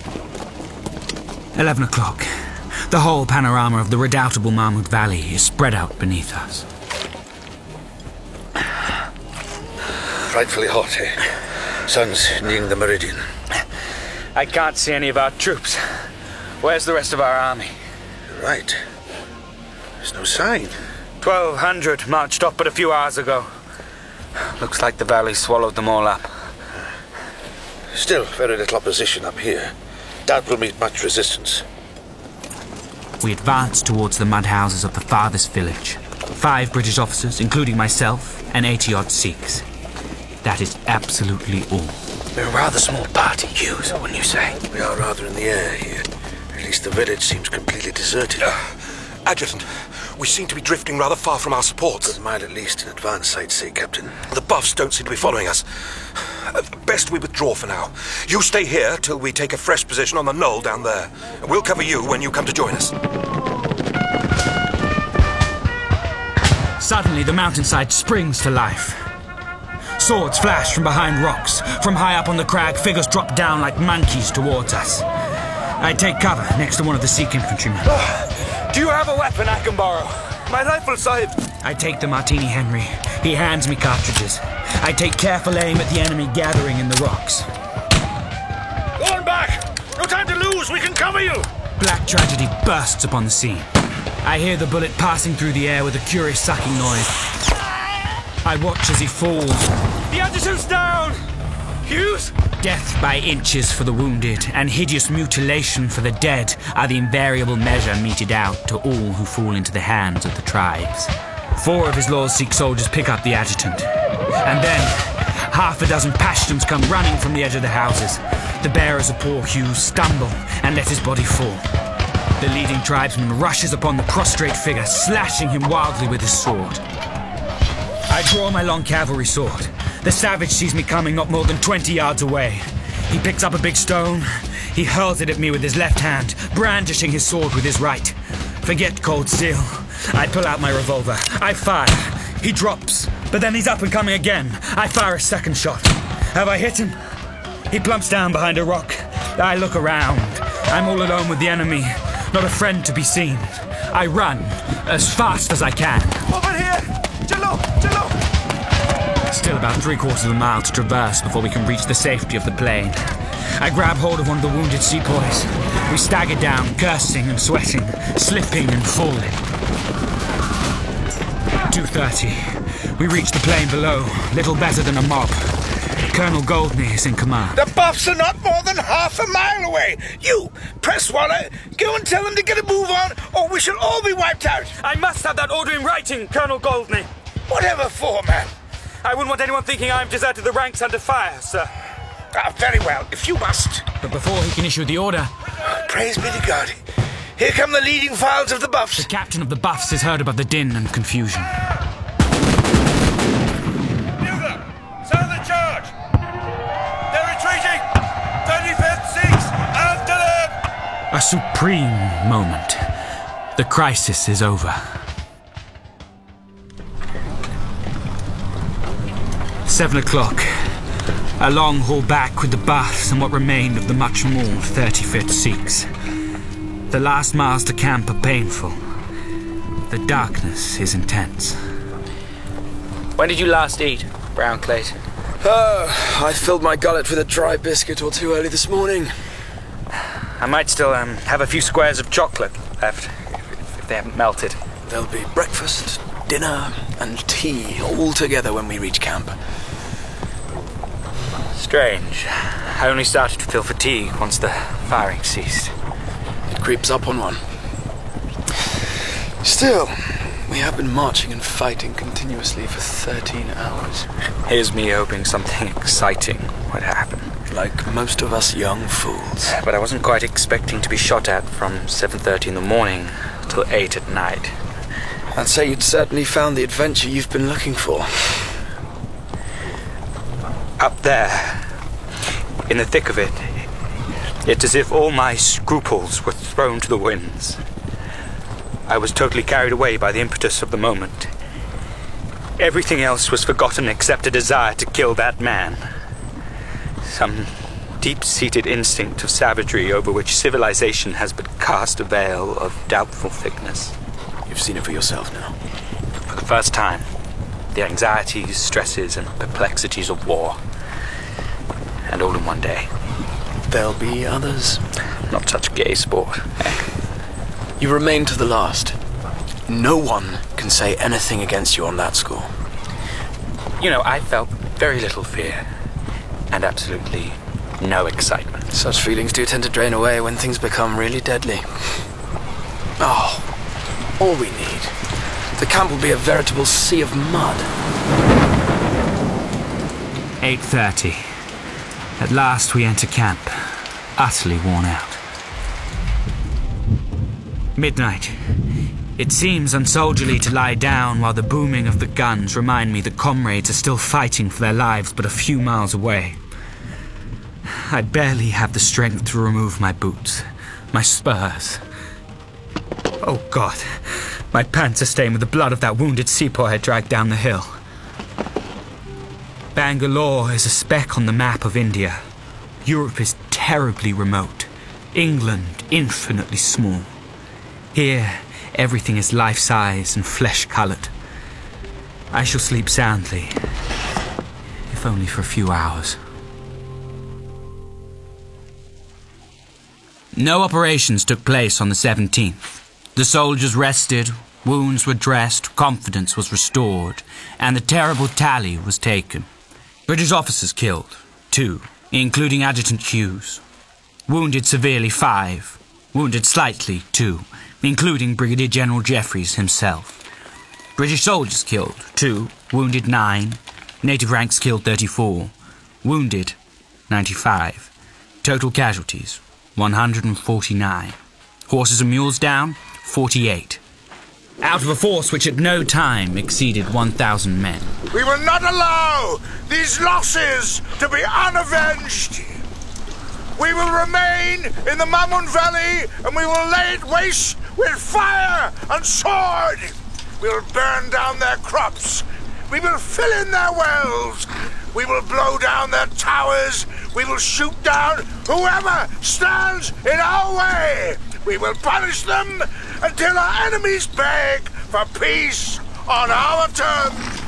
11 o'clock. The whole panorama of the redoubtable Mahmud Valley is spread out beneath us. Frightfully hot, eh? Sun's nearing the meridian. I can't see any of our troops. Where's the rest of our army? You're right. There's no sign. 1,200 marched off but a few hours ago. Looks like the valley swallowed them all up. Still very little opposition up here. Doubt we'll meet much resistance. We advance towards the mud houses of the farthest village. 5 British officers, including myself, and 80-odd Sikhs. That is absolutely all. We're a rather small party, Hughes, wouldn't you say? We are rather in the air here. At least the village seems completely deserted. Adjutant, we seem to be drifting rather far from our supports. A mile at least in advance, I'd say, Captain. The Buffs don't seem to be following us. Best we withdraw for now. You stay here till we take a fresh position on the knoll down there. And we'll cover you when you come to join us. Suddenly, the mountainside springs to life. Swords flash from behind rocks. From high up on the crag, figures drop down like monkeys towards us. I take cover next to one of the Sikh infantrymen. Do you have a weapon I can borrow? My rifle, Sahib. I take the Martini Henry. He hands me cartridges. I take careful aim at the enemy gathering in the rocks. Go on back! No time to lose, we can cover you! Black tragedy bursts upon the scene. I hear the bullet passing through the air with a curious sucking noise. I watch as he falls. The adjutant's down! Hughes? Death by inches for the wounded and hideous mutilation for the dead are the invariable measure meted out to all who fall into the hands of the tribes. 4 of his Lord's Sikh soldiers pick up the adjutant. And then, half a dozen Pashtuns come running from the edge of the houses. The bearers of poor Hughes stumble and let his body fall. The leading tribesman rushes upon the prostrate figure, slashing him wildly with his sword. I draw my long cavalry sword. The savage sees me coming not more than 20 yards away. He picks up a big stone. He hurls it at me with his left hand, brandishing his sword with his right. Forget cold steel. I pull out my revolver. I fire. He drops, but then he's up and coming again. I fire a second shot. Have I hit him? He plumps down behind a rock. I look around. I'm all alone with the enemy. Not a friend to be seen. I run as fast as I can. Over here! Jallo! Jallo! Still about 3/4 of a mile to traverse before we can reach the safety of the plain. I grab hold of one of the wounded sepoys. We stagger down, cursing and sweating, slipping and falling. 2:30. We reach the plain below, little better than a mob. Colonel Goldney is in command. The Buffs are not more than half a mile away. You, Presswater, go and tell them to get a move on, or we shall all be wiped out. I must have that order in writing, Colonel Goldney. Whatever for, man? I wouldn't want anyone thinking I've deserted the ranks under fire, sir. Very well, if you must. But before he can issue the order... Praise be to God. Here come the leading files of the Buffs. The captain of the Buffs is heard above the din and confusion. Bugler, sound the charge! They're retreating! 35th Sikhs, after them! A supreme moment. The crisis is over. 7 o'clock. A long haul back with the Buffs and what remained of the much mauled 35th Sikhs. The last miles to camp are painful. The darkness is intense. When did you last eat, Brown Clayton? I filled my gullet with a dry biscuit or two early this morning. I might still have a few squares of chocolate left, if they haven't melted. There'll be breakfast, dinner, and tea all together when we reach camp. Strange. I only started to feel fatigue once the firing ceased. It creeps up on one. Still, we have been marching and fighting continuously for 13 hours. Here's me hoping something exciting would happen. Like most of us young fools. But I wasn't quite expecting to be shot at from 7:30 in the morning till 8 at night. I'd say you'd certainly found the adventure you've been looking for. Up there, in the thick of it, it's as if all my scruples were thrown to the winds. I was totally carried away by the impetus of the moment. Everything else was forgotten except a desire to kill that man. Some deep-seated instinct of savagery over which civilization has but cast a veil of doubtful thickness. You've seen it for yourself now. For the first time, the anxieties, stresses, and perplexities of war. And all in one day. There'll be others. Not such gay sport. You remain to the last. No one can say anything against you on that score. You know, I felt very little fear. And absolutely no excitement. Such feelings do tend to drain away when things become really deadly. Oh, all we need. The camp will be a veritable sea of mud. 8:30. At last we enter camp, utterly worn out. Midnight. It seems unsoldierly to lie down while the booming of the guns remind me that comrades are still fighting for their lives but a few miles away. I barely have the strength to remove my boots, my spurs. Oh God, my pants are stained with the blood of that wounded sepoy I dragged down the hill. Bangalore is a speck on the map of India. Europe is terribly remote. England infinitely small. Here, everything is life-size and flesh-coloured. I shall sleep soundly, if only for a few hours. No operations took place on the 17th. The soldiers rested, wounds were dressed, confidence was restored, and the terrible tally was taken. British officers killed, 2, including Adjutant Hughes. Wounded severely, 5. Wounded slightly, 2, including Brigadier General Jeffreys himself. British soldiers killed, 2. Wounded, 9. Native ranks killed, 34. Wounded, 95. Total casualties, 149. Horses and mules down, 48. Out of a force which at no time exceeded 1,000 men. We will not allow these losses to be unavenged. We will remain in the Mamun Valley, and we will lay it waste with fire and sword. We will burn down their crops. We will fill in their wells. We will blow down their towers. We will shoot down whoever stands in our way. We will punish them until our enemies beg for peace on our terms.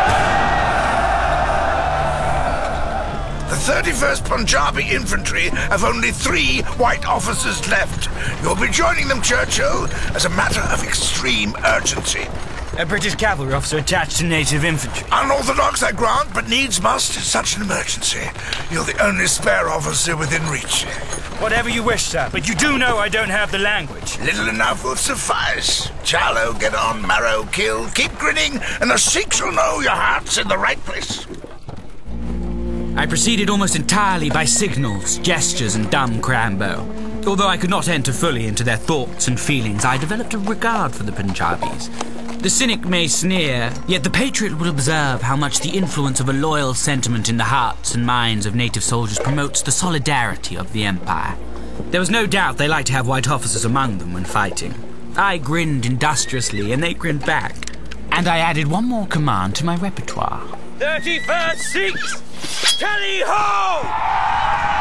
The 31st Punjabi Infantry have only 3 white officers left. You'll be joining them, Churchill, as a matter of extreme urgency. A British cavalry officer attached to native infantry. Unorthodox, I grant, but needs must in such an emergency. You're the only spare officer within reach. Whatever you wish, sir, but you do know I don't have the language. Little enough will suffice. Charlo, get on, Marrow, kill, keep grinning, and the Sikhs will know your heart's in the right place. I proceeded almost entirely by signals, gestures, and dumb crambo. Although I could not enter fully into their thoughts and feelings, I developed a regard for the Punjabis. The cynic may sneer, yet the patriot will observe how much the influence of a loyal sentiment in the hearts and minds of native soldiers promotes the solidarity of the Empire. There was no doubt they liked to have white officers among them when fighting. I grinned industriously, and they grinned back. And I added one more command to my repertoire. 31st Sikhs, tally-ho!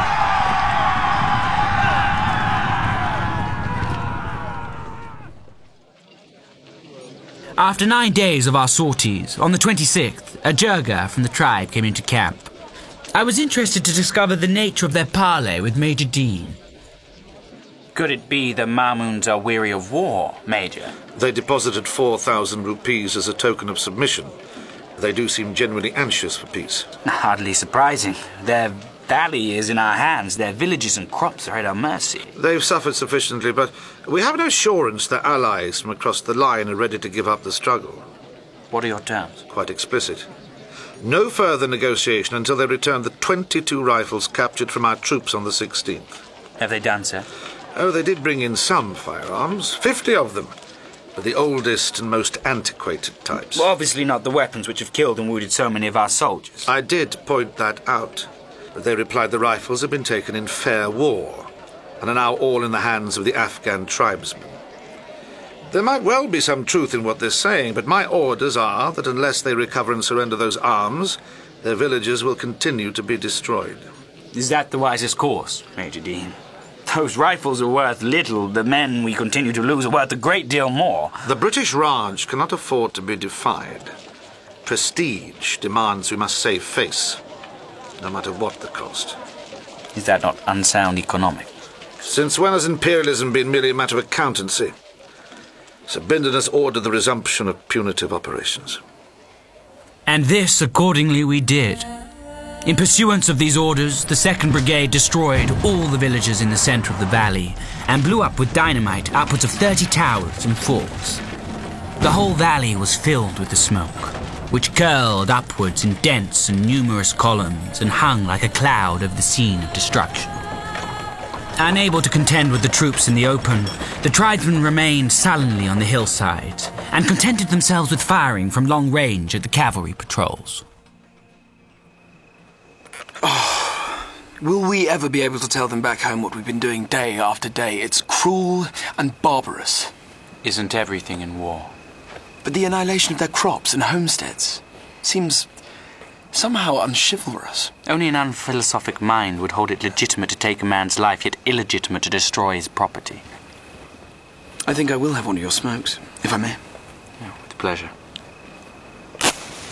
After 9 days of our sorties, on the 26th, a Jirga from the tribe came into camp. I was interested to discover the nature of their parley with Major Dean. Could it be the Mamoons are weary of war, Major? They deposited 4,000 rupees as a token of submission. They do seem genuinely anxious for peace. Hardly surprising. Their valley is in our hands. Their villages and crops are at our mercy. They've suffered sufficiently, but we have no assurance their allies from across the line are ready to give up the struggle. What are your terms? Quite explicit. No further negotiation until they return the 22 rifles captured from our troops on the 16th. Have they done so? Oh, they did bring in some firearms, 50 of them, but the oldest and most antiquated types. Well, obviously not the weapons which have killed and wounded so many of our soldiers. I did point that out, but they replied the rifles had been taken in fair war and are now all in the hands of the Afghan tribesmen. There might well be some truth in what they're saying, but my orders are that unless they recover and surrender those arms, their villages will continue to be destroyed. Is that the wisest course, Major Dean? Those rifles are worth little. The men we continue to lose are worth a great deal more. The British Raj cannot afford to be defied. Prestige demands we must save face, no matter what the cost. Is that not unsound economic? Since when has imperialism been merely a matter of accountancy? Sir Bindon has ordered the resumption of punitive operations. And this, accordingly, we did. In pursuance of these orders, the 2nd Brigade destroyed all the villages in the centre of the valley and blew up with dynamite upwards of 30 towers and forts. The whole valley was filled with the smoke, which curled upwards in dense and numerous columns and hung like a cloud over the scene of destruction. Unable to contend with the troops in the open, the tribesmen remained sullenly on the hillsides and contented themselves with firing from long range at the cavalry patrols. Oh, will we ever be able to tell them back home what we've been doing day after day? It's cruel and barbarous. Isn't everything in war? But the annihilation of their crops and homesteads seems somehow unchivalrous. Only an unphilosophic mind would hold it legitimate to take a man's life, yet illegitimate to destroy his property. I think I will have one of your smokes, if I may. Yeah, with pleasure.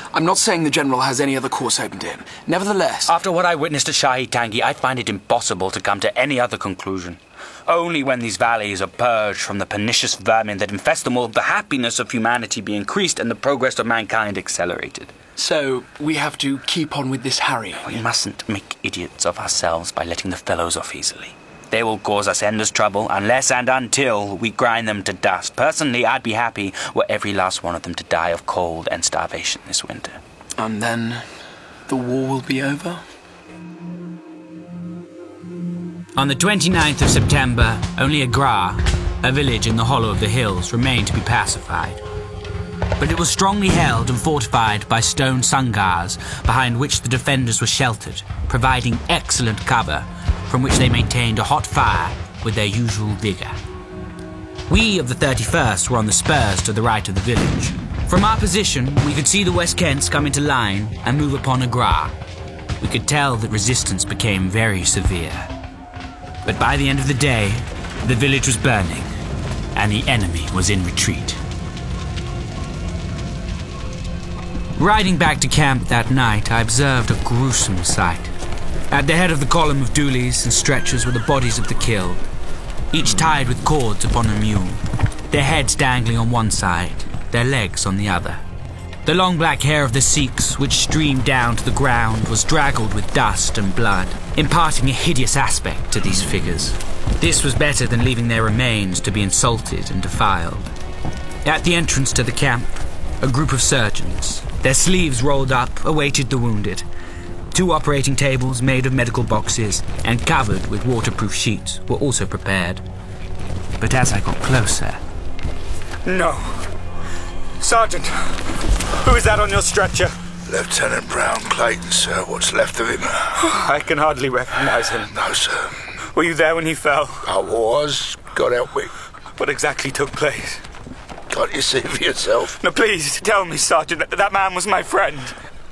I'm not saying the General has any other course open to him. Nevertheless... After what I witnessed at Shahid Tangi, I find it impossible to come to any other conclusion. Only when these valleys are purged from the pernicious vermin that infest them will the happiness of humanity be increased and the progress of mankind accelerated. So, we have to keep on with this harrying? We mustn't make idiots of ourselves by letting the fellows off easily. They will cause us endless trouble unless and until we grind them to dust. Personally, I'd be happy were every last one of them to die of cold and starvation this winter. And then the war will be over? On the 29th of September, only Agra, a village in the hollow of the hills, remained to be pacified. But it was strongly held and fortified by stone sangars, behind which the defenders were sheltered, providing excellent cover, from which they maintained a hot fire with their usual vigour. We of the 31st were on the spurs to the right of the village. From our position, we could see the West Kents come into line and move upon Agra. We could tell that resistance became very severe. But by the end of the day, the village was burning, and the enemy was in retreat. Riding back to camp that night, I observed a gruesome sight. At the head of the column of doolies and stretchers were the bodies of the killed, each tied with cords upon a mule, their heads dangling on one side, their legs on the other. The long black hair of the Sikhs, which streamed down to the ground, was draggled with dust and blood, imparting a hideous aspect to these figures. This was better than leaving their remains to be insulted and defiled. At the entrance to the camp, a group of surgeons, their sleeves rolled up, awaited the wounded. 2 operating tables made of medical boxes and covered with waterproof sheets were also prepared. But as I got closer... No. Sergeant, who is that on your stretcher? Lieutenant Brown Clayton, sir. What's left of him? I can hardly recognize him. No, sir. Were you there when he fell? I was. God help me. What exactly took place? Can't you see for yourself? No, please, tell me, Sergeant, that man was my friend.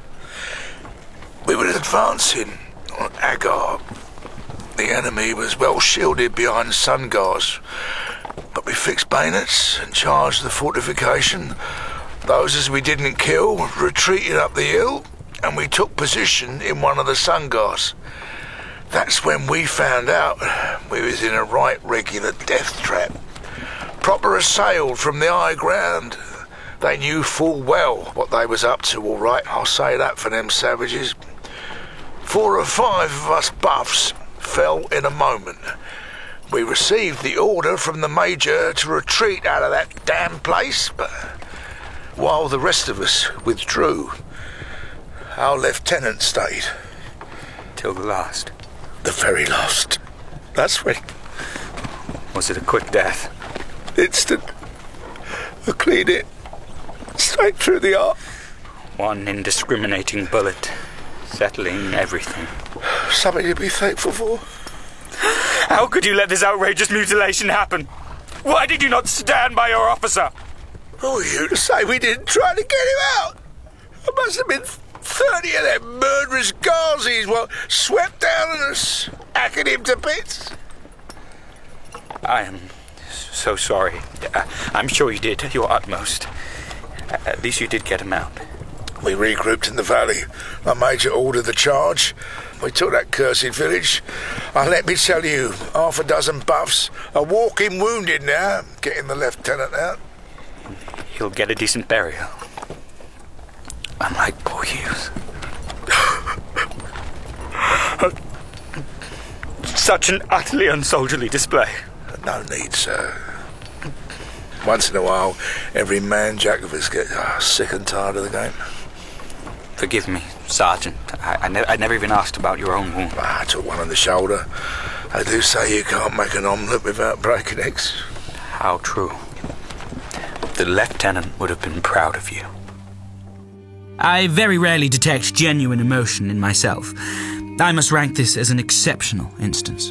We were advancing on Agar. The enemy was well shielded behind sungars, but we fixed bayonets and charged the fortification. Those as we didn't kill retreated up the hill, and we took position in one of the sungars. That's when we found out we was in a right regular death trap. Proper assailed from the high ground. They knew full well what they was up to, all right. I'll say that for them savages. 4 or 5 of us buffs fell in a moment. We received the order from the Major to retreat out of that damn place, but while the rest of us withdrew, our lieutenant stayed. Till the last? The very last. That's when... Was it a quick death? Instant. A clean hit. Straight through the heart. One indiscriminating bullet, settling everything. Something to be thankful for. How could you let this outrageous mutilation happen? Why did you not stand by your officer? Who are you to say we didn't try to get him out? There must have been 30 of them murderous Ghazis swept down on us, hacking him to bits. I am so sorry. I'm sure you did your utmost. At least you did get him out. We regrouped in the valley. My Major ordered the charge. We took that cursed village. And let me tell you, 6 buffs are walking wounded now, getting the lieutenant out. He'll get a decent burial. Unlike poor Hughes. Such an utterly unsoldierly display. No need, sir. Once in a while, every man jack of us gets sick and tired of the game. Forgive me, Sergeant. I never even asked about your own wound. I took one on the shoulder. I do say you can't make an omelette without breaking eggs. How true. The lieutenant would have been proud of you. I very rarely detect genuine emotion in myself. I must rank this as an exceptional instance.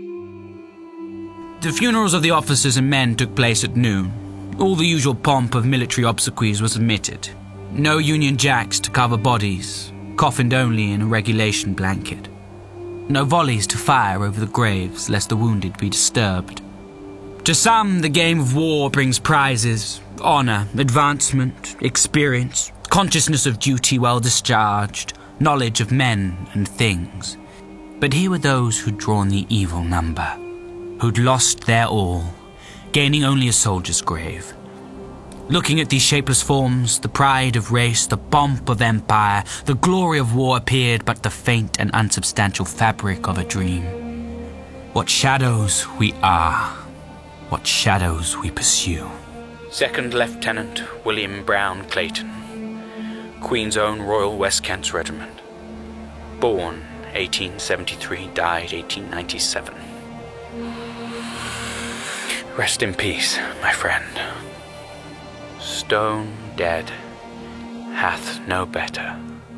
The funerals of the officers and men took place at noon. All the usual pomp of military obsequies was omitted. No Union Jacks to cover bodies, coffined only in a regulation blanket. No volleys to fire over the graves, lest the wounded be disturbed. To some, the game of war brings prizes, honour, advancement, experience, consciousness of duty well discharged, knowledge of men and things. But here were those who'd drawn the evil number, who'd lost their all, gaining only a soldier's grave. Looking at these shapeless forms, the pride of race, the pomp of empire, the glory of war appeared but the faint and unsubstantial fabric of a dream. What shadows we are, what shadows we pursue. Second Lieutenant William Brown Clayton, Queen's Own Royal West Kent Regiment. Born 1873, died 1897. Rest in peace, my friend. Stone dead hath no better.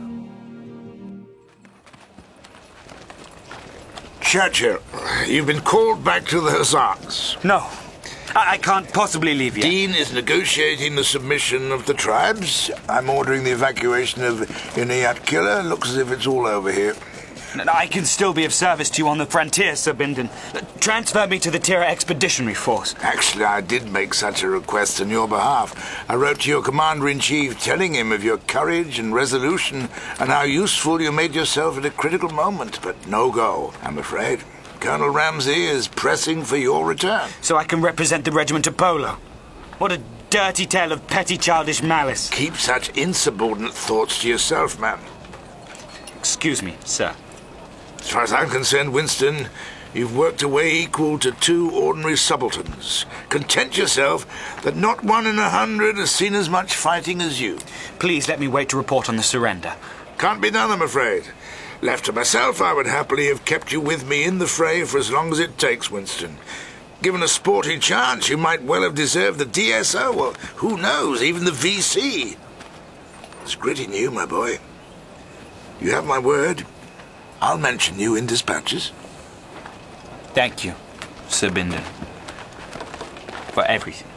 Churchill, you've been called back to the Hussars. No, I can't possibly leave yet. Dean is negotiating the submission of the tribes. I'm ordering the evacuation of Inayat Killer. Looks as if it's all over here. I can still be of service to you on the frontier, Sir Bindon. Transfer me to the Tira Expeditionary Force. Actually, I did make such a request on your behalf. I wrote to your Commander-in-Chief telling him of your courage and resolution and how useful you made yourself at a critical moment, but no go, I'm afraid. Colonel Ramsay is pressing for your return. So I can represent the regiment of Polo. What a dirty tale of petty childish malice. Keep such insubordinate thoughts to yourself, man. Excuse me, sir. As far as I'm concerned, Winston, you've worked a way equal to 2 ordinary subalterns. Content yourself that not 1 in 100 has seen as much fighting as you. Please let me wait to report on the surrender. Can't be done, I'm afraid. Left to myself, I would happily have kept you with me in the fray for as long as it takes, Winston. Given a sporting chance, you might well have deserved the DSO, or who knows, even the VC. It's gritty new, my boy. You have my word. I'll mention you in dispatches. Thank you, Sir Bindon, for everything.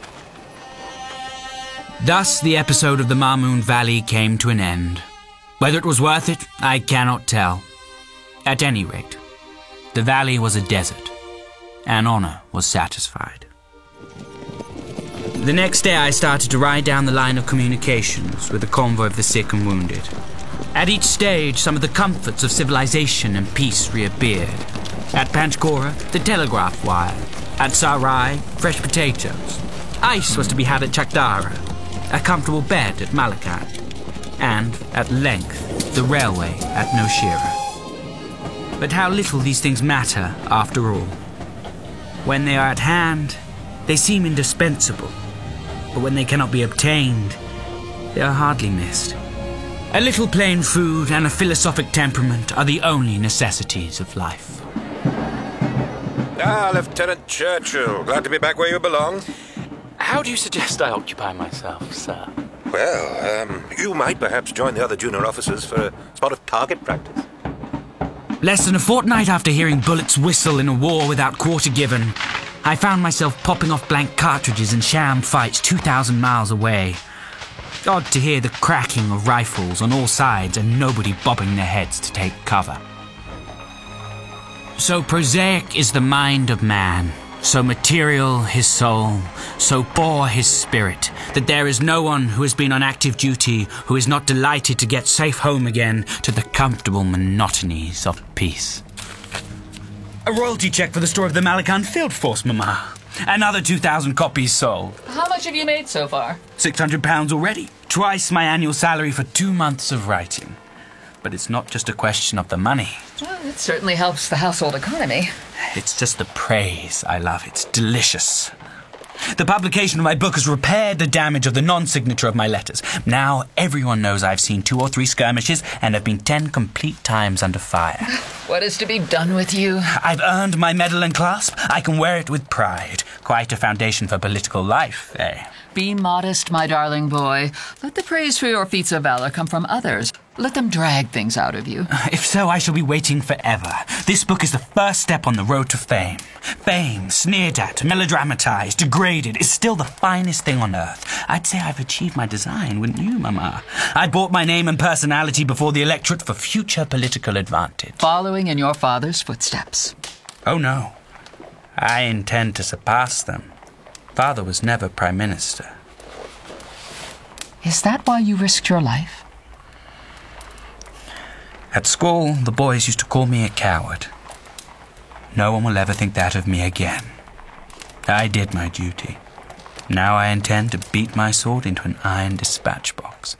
Thus the episode of the Marmoon Valley came to an end. Whether it was worth it, I cannot tell. At any rate, the valley was a desert, and honor was satisfied. The next day I started to ride down the line of communications with a convoy of the sick and wounded. At each stage, some of the comforts of civilization and peace reappeared. At Panchkora, the telegraph wire. At Sarai, fresh potatoes. Ice was to be had at Chakdara. A comfortable bed at Malakand. And, at length, the railway at Nowshera. But how little these things matter, after all. When they are at hand, they seem indispensable. But when they cannot be obtained, they are hardly missed. A little plain food and a philosophic temperament are the only necessities of life. Ah, Lieutenant Churchill. Glad to be back where you belong. How do you suggest I occupy myself, sir? Well, you might perhaps join the other junior officers for a spot of target practice. Less than a fortnight after hearing bullets whistle in a war without quarter given, I found myself popping off blank cartridges in sham fights 2,000 miles away. Odd to hear the cracking of rifles on all sides and nobody bobbing their heads to take cover. So prosaic is the mind of man, so material his soul, so poor his spirit, that there is no one who has been on active duty who is not delighted to get safe home again to the comfortable monotonies of peace. A royalty check for the store of the Malakand Field Force, Mama. Another 2,000 copies sold. How much have you made so far? £600 already. Twice my annual salary for 2 months of writing. But it's not just a question of the money. Well, it certainly helps the household economy. It's just the praise I love. It's delicious. The publication of my book has repaired the damage of the non-signature of my letters. Now everyone knows I've seen 2 or 3 skirmishes and have been 10 complete times under fire. What is to be done with you? I've earned my medal and clasp. I can wear it with pride. Quite a foundation for political life, eh? Be modest, my darling boy. Let the praise for your feats of valor come from others. Let them drag things out of you. If so, I shall be waiting forever. This book is the first step on the road to fame. Fame, sneered at, melodramatized, degraded, is still the finest thing on earth. I'd say I've achieved my design, wouldn't you, Mama? I bought my name and personality before the electorate for future political advantage. Following in your father's footsteps. Oh, no. I intend to surpass them. Father was never Prime Minister. Is that why you risked your life? At school, the boys used to call me a coward. No one will ever think that of me again. I did my duty. Now I intend to beat my sword into an iron dispatch box.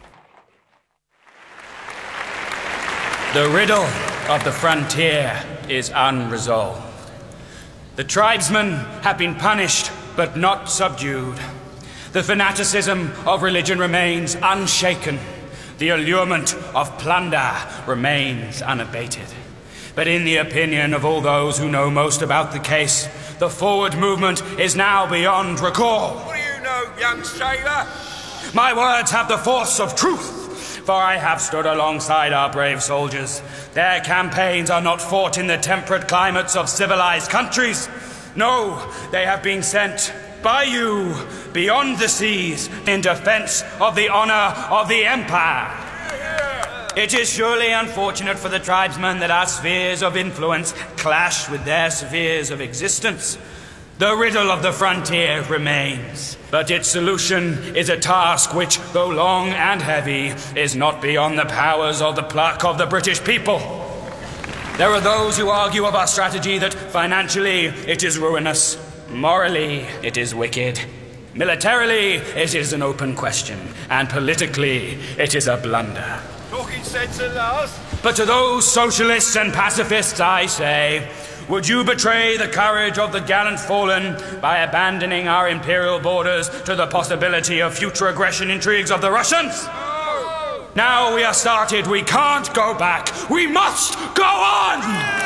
The riddle of the frontier is unresolved. The tribesmen have been punished, but not subdued. The fanaticism of religion remains unshaken. The allurement of plunder remains unabated. But in the opinion of all those who know most about the case, the forward movement is now beyond recall. What do you know, young sailor? My words have the force of truth, for I have stood alongside our brave soldiers. Their campaigns are not fought in the temperate climates of civilized countries. No, they have been sent by you beyond the seas in defense of the honor of the Empire. It is surely unfortunate for the tribesmen that our spheres of influence clash with their spheres of existence. The riddle of the frontier remains, but its solution is a task which, though long and heavy, is not beyond the powers or the pluck of the British people. There are those who argue of our strategy that financially it is ruinous, morally it is wicked, militarily it is an open question, and politically it is a blunder. Talking sense at last? But to those socialists and pacifists I say, would you betray the courage of the gallant fallen by abandoning our imperial borders to the possibility of future aggression intrigues of the Russians? No. Now we are started, we can't go back. We must go on!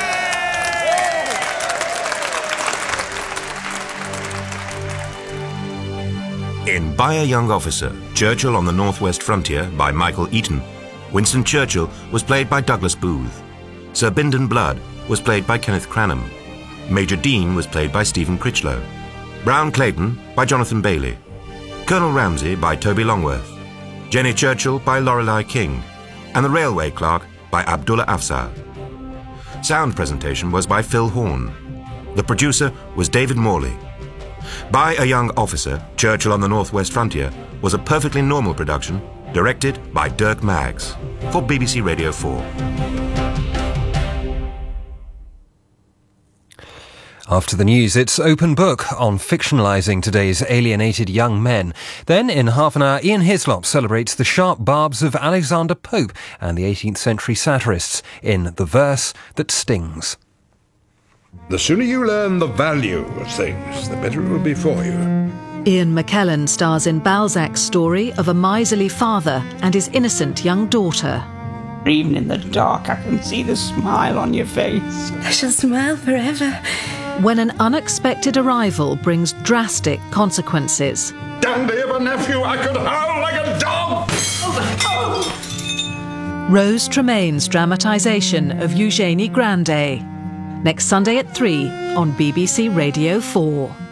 In By a Young Officer, Churchill on the Northwest Frontier by Michael Eaton, Winston Churchill was played by Douglas Booth. Sir Bindon Blood was played by Kenneth Cranham. Major Dean was played by Stephen Critchlow. Brown Clayton by Jonathan Bailey. Colonel Ramsay by Toby Longworth. Jenny Churchill by Lorelei King. And the Railway Clerk by Abdullah Afzal. Sound presentation was by Phil Horn. The producer was David Morley. By a Young Officer, Churchill on the Northwest Frontier was a perfectly normal production, directed by Dirk Maggs for BBC Radio 4. After the news, it's Open Book on fictionalising today's alienated young men. Then, in half an hour, Ian Hislop celebrates the sharp barbs of Alexander Pope and the 18th century satirists in The Verse That Stings. The sooner you learn the value of things, the better it will be for you. Ian McKellen stars in Balzac's story of a miserly father and his innocent young daughter. Even in the dark, I can see the smile on your face. I shall smile forever. When an unexpected arrival brings drastic consequences. Dandy of a nephew, I could howl like a dog! Rose Tremaine's dramatisation of Eugénie Grandet. Next Sunday at 3 on BBC Radio 4.